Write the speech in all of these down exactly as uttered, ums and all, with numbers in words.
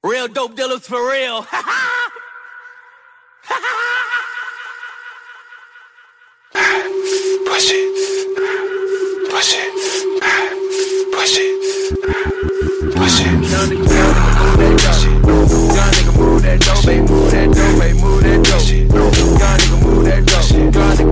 Real dope dealers for real. Push it, push it, push it, push it. Young nigga, young nigga move that dope, young nigga move that dope, baby, move that dope, baby, move that dope. Young nigga move that dope, young nigga,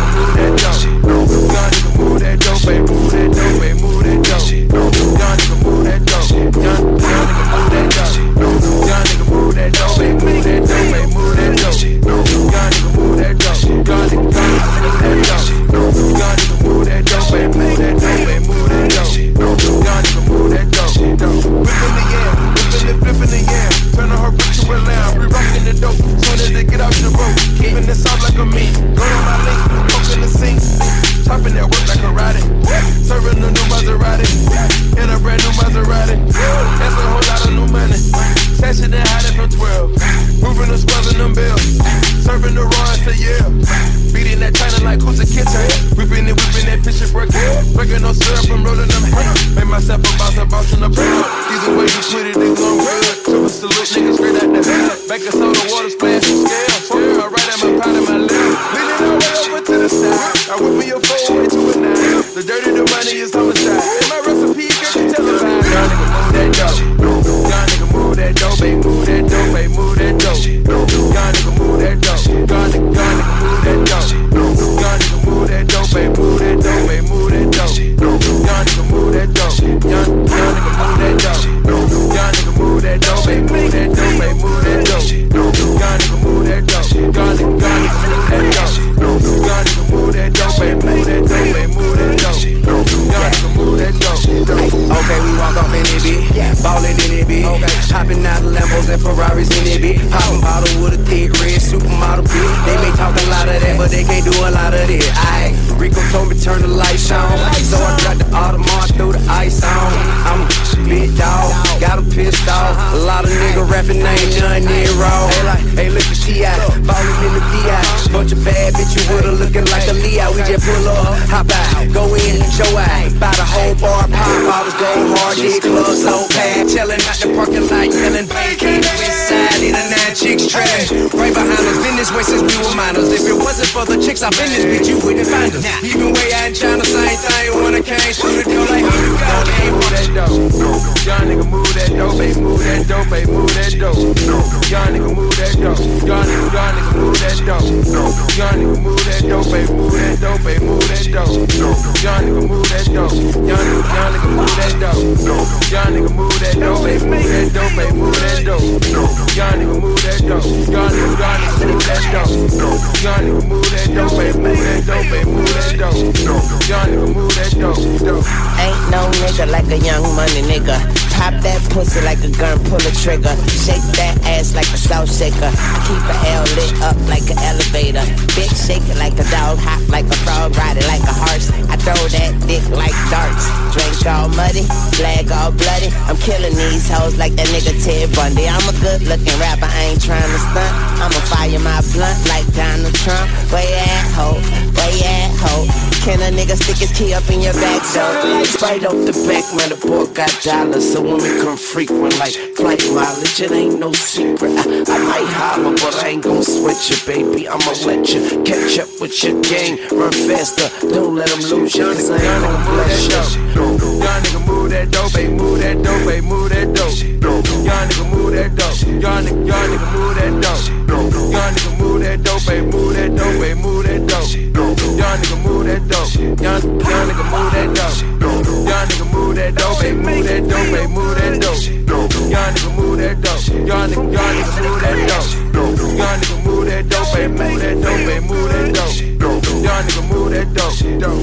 young nigga move that dope, young nigga move that dope, baby, move that dope, baby, move that dope. Young nigga move that dope, young young nigga move that dope, young nigga move that dope, baby, move that dope, baby, move that dope. Young nigga move that dope, young nigga, young nigga move that dope. Young nigga move that dope, baby, move that dope, baby, move that dope. Young nigga move that dope, dope. Whippin' the air, whippin' it, flippin' the air. Turn her bitch to a lamb, we rockin' the dope. Soon as they get out the road, keepin' this out like a meat. Go to my link, poke in the sink. Choppin' that work like a riding. Serving a new Maserati, in a brand new Maserati. That's a whole lot of new money. Sashing and hiding from twelve. Moving the squares and them bills. Serving the raw to yeah. Beating that China like who's a kitchen. Whipping it, whipping that fish and break. Breaking no syrup, I'm rolling them hair. Made myself a boss, a boss in the blood. Either way you put it, it's gon' good. Super salute, niggas straight out the hood. Back of soda, water splash and scale. Fuck my right and my pot in my left. Lean it all way over to the side. I whip me a four way to a nine. The dirty, the money is homicide. In my recipe, girl, you tell it about. Young nigga move that dope. Young nigga move that dope, baby, move that dope, baby, move that dope. Young nigga move that dope. Young nigga, young nigga move that dope. Young nigga move that dope, baby, move that dope, baby, move that dope. Young nigga move that dope. Young, young nigga move that dope. Young nigga move that dope, baby, move that dope, baby, move that dope. Young nigga move that dope. Young nigga, young nigga move that dope. Young nigga move that dope, baby, move that dope, baby, move that dope. Young nigga move that dope. Okay, we walk off in it, bitch. Ballin' in it, bitch. Okay. Hopping out of Lambos and Ferraris in it, bitch. Poppin' bottle with a thick red supermodel, bitch. They may talk a lot of that, but they can't do a lot of this. Aight, Rico told me turn the lights on, so I dropped the Audemars, threw the ice on. I'm a big dog, got him pissed off. A lot of niggas rapping ain't done near raw. Hey, like, hey, look at T I, ballin' in the V I. Bunch of bad bitches with her looking like a Leo. We just pull up, hop out, go in, show out. Buy the whole bar, pop bottles, go hard, dig clubs so bad. Chillin' out the parking lot, yellin' vacate. West side, in a nine chicks trash. Right behind us, been this way since we were minors. If it wasn't for the chicks, I've been this bitch, you wouldn't find us. Even way out in China, same thing. When I came through the door, like, who you got? Move that dope. Young nigga move that dope, baby, move that dope, baby, move that dope. Young nigga move that dope. Young nigga, young nigga move that dope. Young nigga move that dope, baby, move that dope, baby, move that dope. Young nigga move that dope. Young nigga, young nigga move that dope. Young nigga move that dope, baby, move that dope, baby, move that dope. Young nigga move that dope. Young nigga, young nigga move that dope. Young nigga move that dope, baby, move that dope, baby, move that dope. Young nigga move that dope, dope. Ain't no nigga like a young money nigga. Pop that pussy like a gun, pull a trigger. Shake that ass like a salt shaker. I keep a L lit up like an elevator. Bitch shake it like a dog, hop like a frog, ride it like a horse. I throw that dick like darts. Drink all muddy, flag all bloody. I'm killing these hoes like that nigga Ted Bundy. I'm a good looking rapper, I ain't trying to stunt. I'ma fire my blunt like Donald Trump. Where you at, ho? Where you at, ho? Can a nigga stick his key up in your back door? Right off the back, man, the boy got dollars, so women come frequent like flight mileage. It ain't no secret. I, I might holler, but I ain't gon' sweat you, baby. I'ma let you catch up with your gang. Run faster, don't let them lose you, cause I ain't gon' bless you. Young nigga move that dope, baby, move that dope, baby, move that dope. Young nigga move that dope. Young nigga, young nigga move that dope. Young nigga move that dope, baby, move that dope, baby, move that dope. Young nigga move that dope. Young, young nigga move that dope. Young nigga move that dope, baby, move that dope, baby, move that dope. Young nigga move that dope. Young nigga, young nigga move that dope. Young nigga move that dope, baby, move that dope, baby, move that dope. Young nigga move that dope, dope.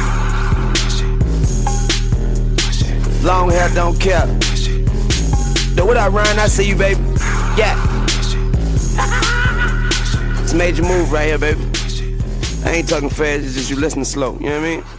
Long hair don't care. Though what I run, I see you, baby. Yeah. It's a major move right here, baby. I ain't talking fast, it's just you listening slow, you know what I mean?